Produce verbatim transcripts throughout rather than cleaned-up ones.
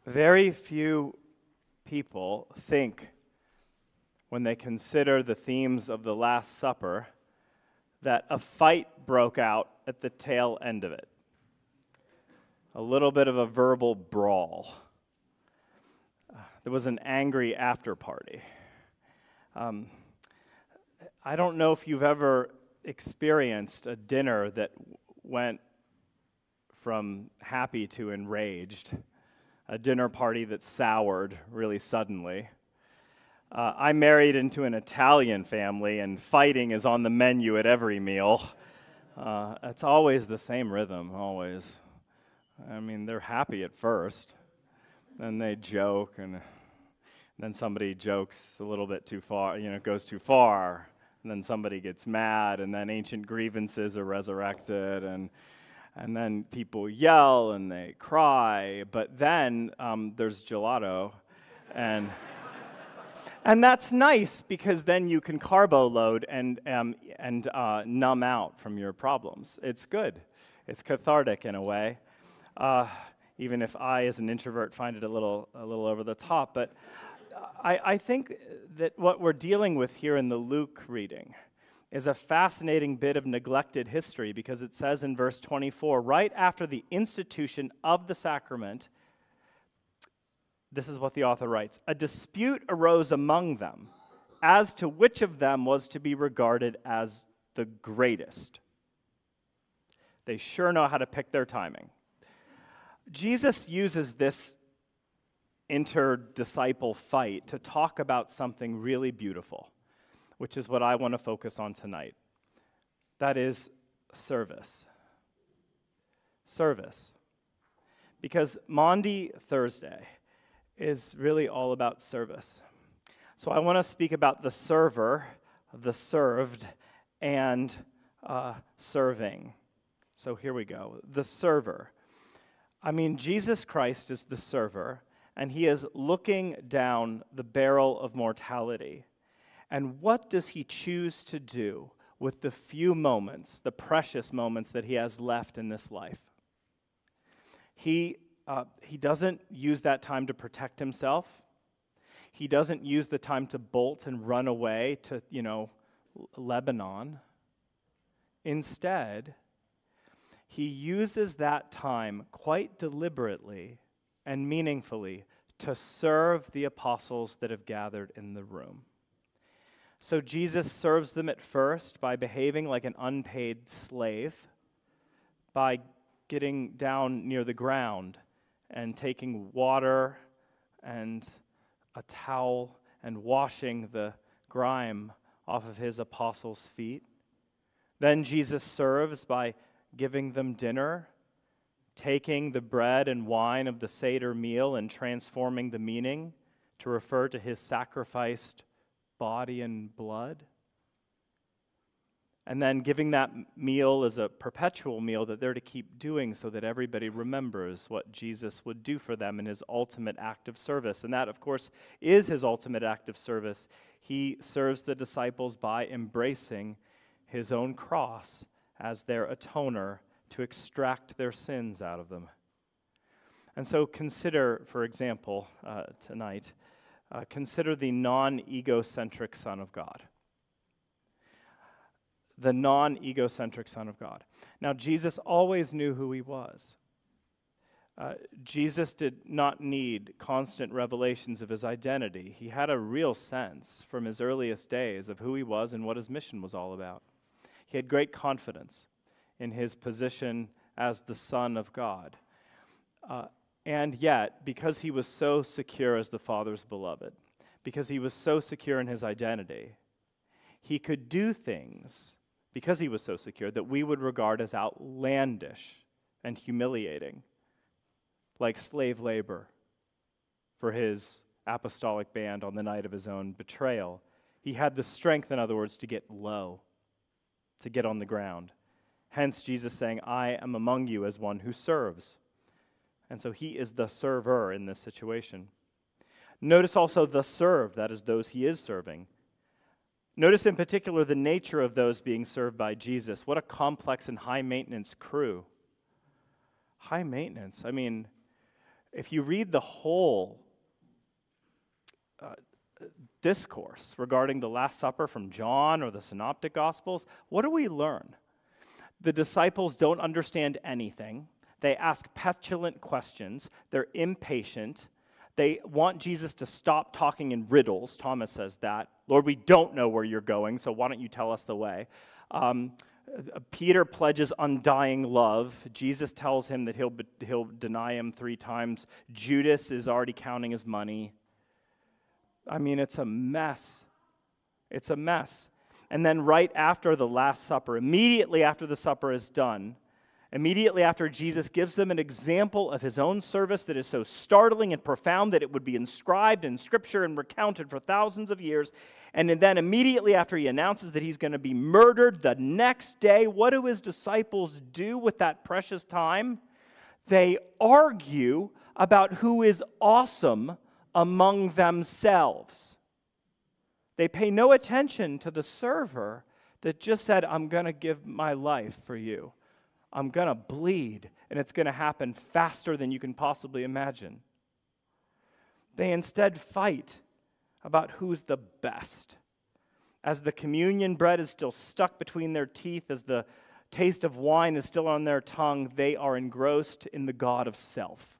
Very few people think, when they consider the themes of the Last Supper, that a fight broke out at the tail end of it. A little bit of a verbal brawl. Uh, there was an angry after party. Um, I don't know if you've ever experienced a dinner that w- went from happy to enraged, a dinner party that soured really suddenly. Uh, I married into an Italian family, and fighting is on the menu at every meal. Uh, it's always the same rhythm, always. I mean, they're happy at first, then they joke, and then somebody jokes a little bit too far, you know, goes too far, and then somebody gets mad, and then ancient grievances are resurrected, and and then people yell and they cry, but then um, there's gelato, and and that's nice because then you can carbo load and um, and uh, numb out from your problems. It's good. It's cathartic in a way, uh, even if I, as an introvert, find it a little a little over the top. But I, I think that what we're dealing with here in the Luke reading is a fascinating bit of neglected history, because it says in verse twenty-four, right after the institution of the sacrament, this is what the author writes: a dispute arose among them as to which of them was to be regarded as the greatest. They sure know how to pick their timing. Jesus uses this inter-disciple fight to talk about something really beautiful, which is what I want to focus on tonight. That is service. Service. Because Maundy Thursday is really all about service. So I want to speak about the server, the served, and uh, serving. So here we go. The server. I mean, Jesus Christ is the server, and he is looking down the barrel of mortality. And what does he choose to do with the few moments, the precious moments that he has left in this life? He, uh, he doesn't use that time to protect himself. He doesn't use the time to bolt and run away to, you know, Lebanon. Instead, he uses that time quite deliberately and meaningfully to serve the apostles that have gathered in the room. So Jesus serves them at first by behaving like an unpaid slave, by getting down near the ground and taking water and a towel and washing the grime off of his apostles' feet. Then Jesus serves by giving them dinner, taking the bread and wine of the Seder meal and transforming the meaning to refer to his sacrificed body and blood, and then giving that meal as a perpetual meal that they're to keep doing so that everybody remembers what Jesus would do for them in his ultimate act of service. And that, of course, is his ultimate act of service. He serves the disciples by embracing his own cross as their atoner to extract their sins out of them. And so consider, for example, uh, tonight, Uh, consider the non-egocentric Son of God. The non-egocentric Son of God. Now, Jesus always knew who he was. Uh, Jesus did not need constant revelations of his identity. He had a real sense from his earliest days of who he was and what his mission was all about. He had great confidence in his position as the Son of God. Uh, And yet, because he was so secure as the Father's beloved, because he was so secure in his identity, he could do things, because he was so secure, that we would regard as outlandish and humiliating, like slave labor for his apostolic band on the night of his own betrayal. He had the strength, in other words, to get low, to get on the ground. Hence, Jesus saying, I am among you as one who serves. And so he is the server in this situation. Notice also the served, that is, those he is serving. Notice in particular the nature of those being served by Jesus. What a complex and high-maintenance crew. High maintenance. I mean, if you read the whole uh, discourse regarding the Last Supper from John or the Synoptic Gospels, what do we learn? The disciples don't understand anything. They ask petulant questions. They're impatient. They want Jesus to stop talking in riddles. Thomas says that. Lord, we don't know where you're going, so why don't you tell us the way? Um, Peter pledges undying love. Jesus tells him that he'll, he'll deny him three times. Judas is already counting his money. I mean, it's a mess. It's a mess. And then right after the Last Supper, immediately after the supper is done, immediately after Jesus gives them an example of his own service that is so startling and profound that it would be inscribed in Scripture and recounted for thousands of years, and then immediately after he announces that he's going to be murdered the next day, what do his disciples do with that precious time? They argue about who is awesome among themselves. They pay no attention to the server that just said, I'm going to give my life for you. I'm going to bleed, and it's going to happen faster than you can possibly imagine. They instead fight about who's the best. As the communion bread is still stuck between their teeth, as the taste of wine is still on their tongue, they are engrossed in the god of self.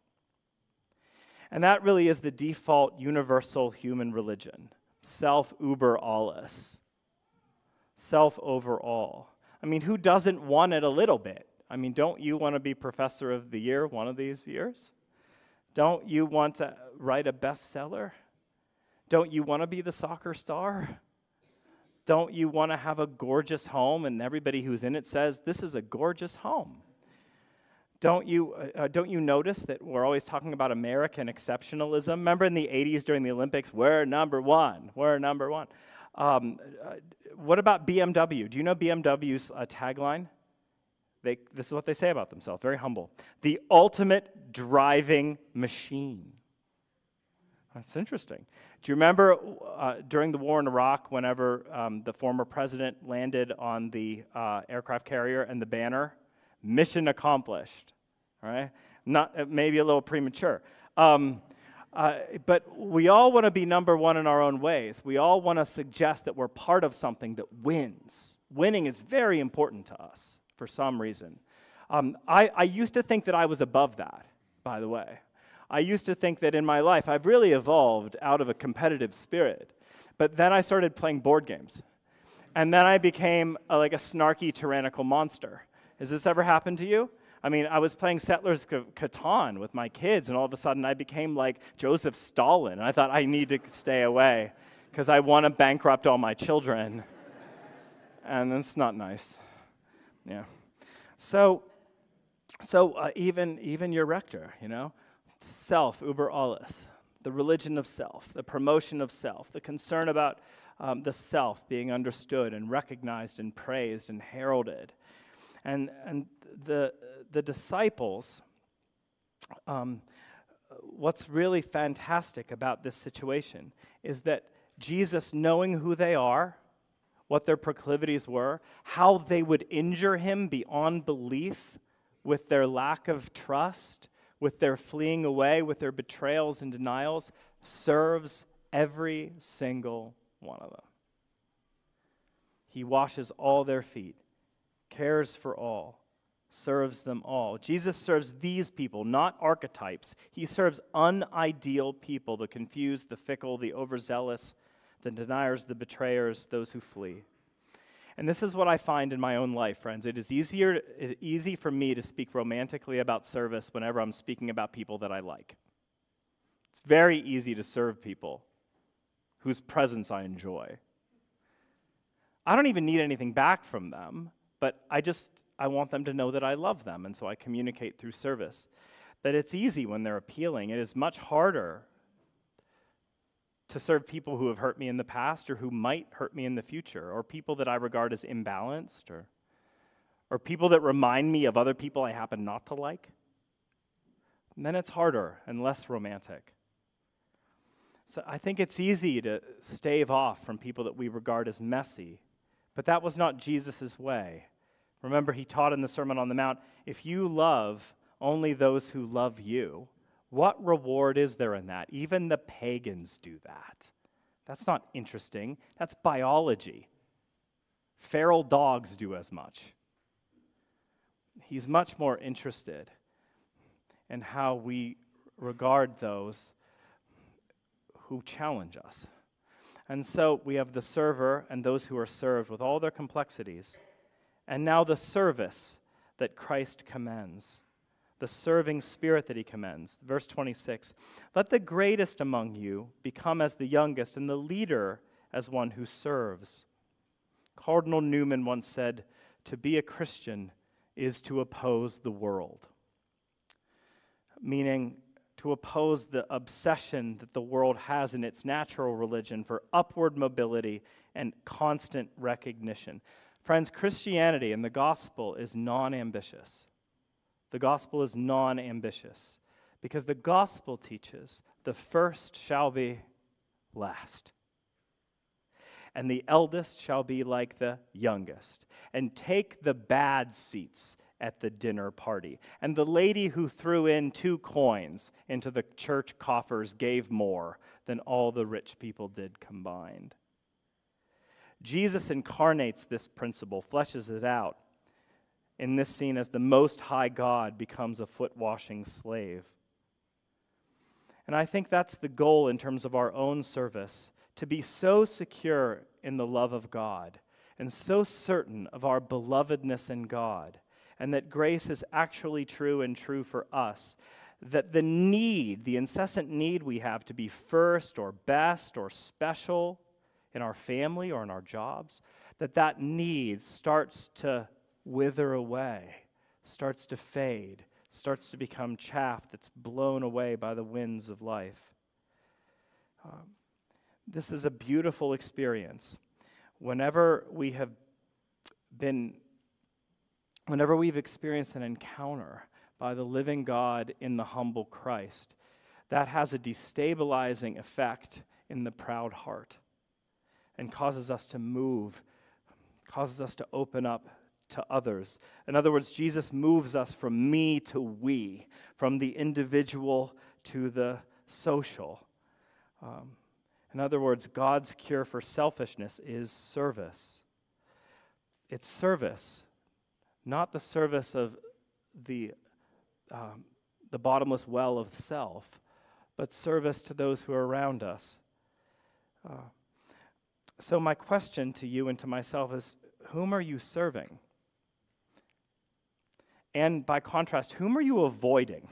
And that really is the default universal human religion. Self über alles. Self over all. I mean, who doesn't want it a little bit? I mean, don't you want to be professor of the year one of these years? Don't you want to write a bestseller? Don't you want to be the soccer star? Don't you want to have a gorgeous home and everybody who's in it says, this is a gorgeous home? Don't you, uh, don't you notice that we're always talking about American exceptionalism? Remember in the eighties during the Olympics, we're number one, we're number one. Um, uh, what about B M W? Do you know B M W's uh, tagline? They, this is what they say about themselves, very humble. The ultimate driving machine. That's interesting. Do you remember uh, during the war in Iraq, whenever um, the former president landed on the uh, aircraft carrier and the banner? Mission accomplished, right? Not uh, maybe a little premature. Um, uh, but we all want to be number one in our own ways. We all want to suggest that we're part of something that wins. Winning is very important to us for some reason. Um, I, I used to think that I was above that, by the way. I used to think that in my life I've really evolved out of a competitive spirit. But then I started playing board games. And then I became a, like a snarky, tyrannical monster. Has this ever happened to you? I mean, I was playing Settlers of Catan with my kids, and all of a sudden I became like Joseph Stalin. And I thought, I need to stay away because I want to bankrupt all my children. And that's not nice. Yeah. So, so uh, even, even your rector, you know, self, über alles, the religion of self, the promotion of self, the concern about um, the self being understood and recognized and praised and heralded. And, and the, the disciples, um, what's really fantastic about this situation is that Jesus, knowing who they are, what their proclivities were, how they would injure him beyond belief with their lack of trust, with their fleeing away, with their betrayals and denials, serves every single one of them. He washes all their feet, cares for all, serves them all. Jesus serves these people, not archetypes. He serves unideal people, the confused, the fickle, the overzealous, the deniers, the betrayers, those who flee. And this is what I find in my own life, friends. It is easier, it is easy for me to speak romantically about service whenever I'm speaking about people that I like. It's very easy to serve people whose presence I enjoy. I don't even need anything back from them, but I just, I want them to know that I love them, and so I communicate through service. But it's easy when they're appealing. It is much harder to serve people who have hurt me in the past or who might hurt me in the future, or people that I regard as imbalanced, or, or people that remind me of other people I happen not to like. And then it's harder and less romantic. So I think it's easy to stave off from people that we regard as messy, but that was not Jesus' way. Remember, he taught in the Sermon on the Mount, if you love only those who love you, What reward is there in that? Even the pagans do that. That's not interesting. That's biology. Feral dogs do as much. He's much more interested in how we regard those who challenge us. And so we have the server and those who are served with all their complexities, and now the service that Christ commends, the serving spirit that he commends. Verse twenty-six, let the greatest among you become as the youngest, and the leader as one who serves. Cardinal Newman once said, to be a Christian is to oppose the world, meaning to oppose the obsession that the world has in its natural religion for upward mobility and constant recognition. Friends, Christianity and the gospel is non-ambitious. The gospel is non-ambitious because the gospel teaches the first shall be last, and the eldest shall be like the youngest, and take the bad seats at the dinner party. And the lady who threw in two coins into the church coffers gave more than all the rich people did combined. Jesus incarnates this principle, fleshes it out in this scene as the Most High God becomes a foot-washing slave. And I think that's the goal in terms of our own service, to be so secure in the love of God and so certain of our belovedness in God, and that grace is actually true and true for us, that the need, the incessant need we have to be first or best or special in our family or in our jobs, that that need starts to wither away, starts to fade, starts to become chaff that's blown away by the winds of life. Um, this is a beautiful experience. Whenever we have been, whenever we've experienced an encounter by the living God in the humble Christ, that has a destabilizing effect in the proud heart and causes us to move, causes us to open up to others. In other words, Jesus moves us from me to we, from the individual to the social. Um, in other words, God's cure for selfishness is service. It's service, not the service of the, um, the bottomless well of self, but service to those who are around us. Uh, so my question to you and to myself is, whom are you serving? And by contrast, whom are you avoiding?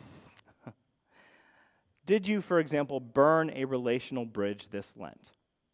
Did you, for example, burn a relational bridge this Lent?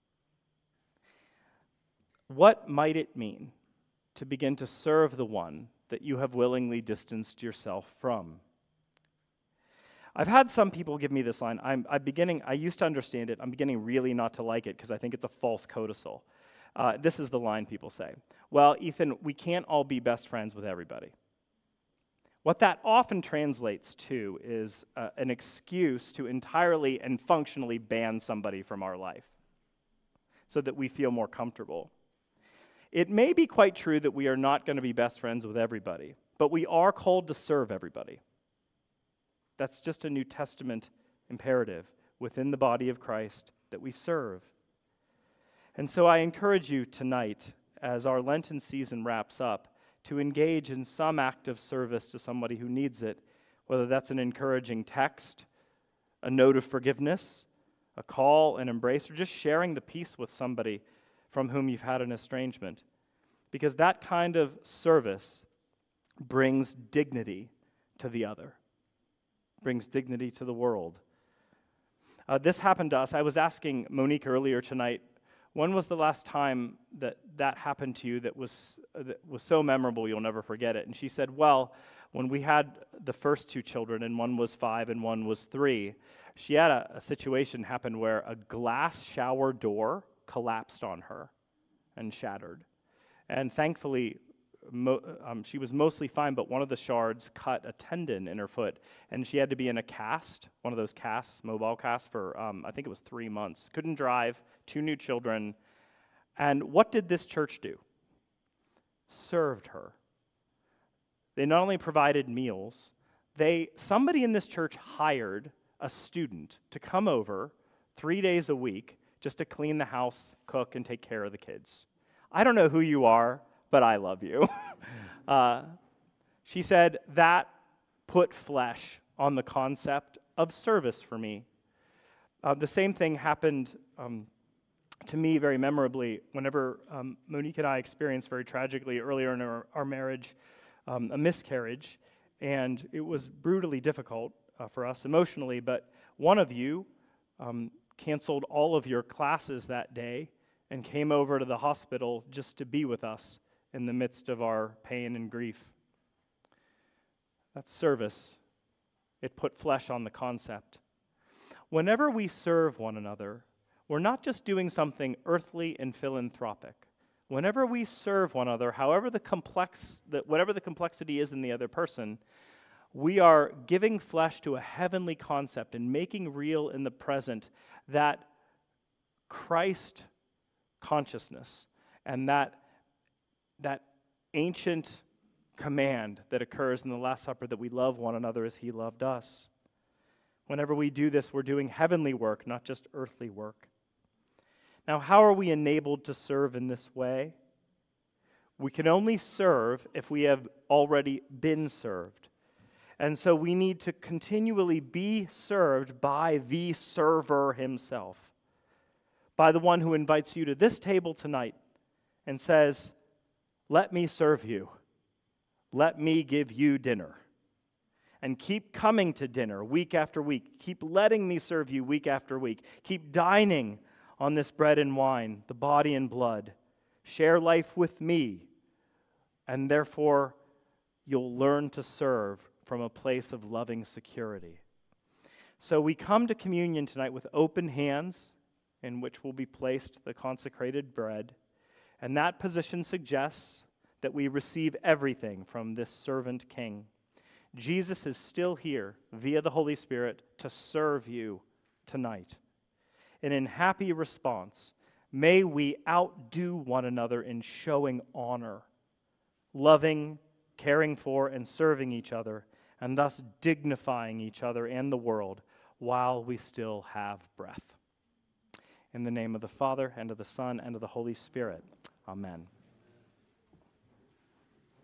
What might it mean to begin to serve the one that you have willingly distanced yourself from? I've had some people give me this line. I'm, I'm beginning, I used to understand it. I'm beginning really not to like it because I think it's a false codicil. Uh, this is the line people say. Well, Ethan, we can't all be best friends with everybody. What that often translates to is uh, an excuse to entirely and functionally ban somebody from our life so that we feel more comfortable. It may be quite true that we are not going to be best friends with everybody, but we are called to serve everybody. That's just a New Testament imperative within the body of Christ that we serve. And so I encourage you tonight, as our Lenten season wraps up, to engage in some act of service to somebody who needs it, whether that's an encouraging text, a note of forgiveness, a call, an embrace, or just sharing the peace with somebody from whom you've had an estrangement. Because that kind of service brings dignity to the other, brings dignity to the world. Uh, this happened to us. I was asking Monique earlier tonight, when was the last time that that happened to you that was uh, that was so memorable you'll never forget it? And she said, well, when we had the first two children, and one was five and one was three, she had a, a situation happen where a glass shower door collapsed on her and shattered. And thankfully, mo- um, she was mostly fine, but one of the shards cut a tendon in her foot, and she had to be in a cast, one of those casts, mobile casts, for um, I think it was three months. Couldn't drive, two new children. And what did this church do? Served her. They not only provided meals, they somebody in this church hired a student to come over three days a week just to clean the house, cook, and take care of the kids. I don't know who you are, but I love you. uh, she said, that put flesh on the concept of service for me. Uh, the same thing happened um, to me very memorably whenever um, Monique and I experienced very tragically earlier in our, our marriage um, a miscarriage, and it was brutally difficult uh, for us emotionally, but one of you um, canceled all of your classes that day and came over to the hospital just to be with us in the midst of our pain and grief. That's service. It put flesh on the concept. Whenever we serve one another, we're not just doing something earthly and philanthropic. Whenever we serve one another, however the complex, that whatever the complexity is in the other person, we are giving flesh to a heavenly concept and making real in the present that Christ consciousness and that, that ancient command that occurs in the Last Supper that we love one another as he loved us. Whenever we do this, we're doing heavenly work, not just earthly work. Now, how are we enabled to serve in this way? We can only serve if we have already been served. And so we need to continually be served by the server himself, by the one who invites you to this table tonight and says, let me serve you. Let me give you dinner. And keep coming to dinner week after week. Keep letting me serve you week after week. Keep dining on this bread and wine, the body and blood. Share life with me, and therefore you'll learn to serve from a place of loving security. So we come to communion tonight with open hands, in which will be placed the consecrated bread, and that position suggests that we receive everything from this servant king. Jesus is still here via the Holy Spirit to serve you tonight. And in happy response, may we outdo one another in showing honor, loving, caring for, and serving each other, and thus dignifying each other and the world while we still have breath. In the name of the Father, and of the Son, and of the Holy Spirit. Amen.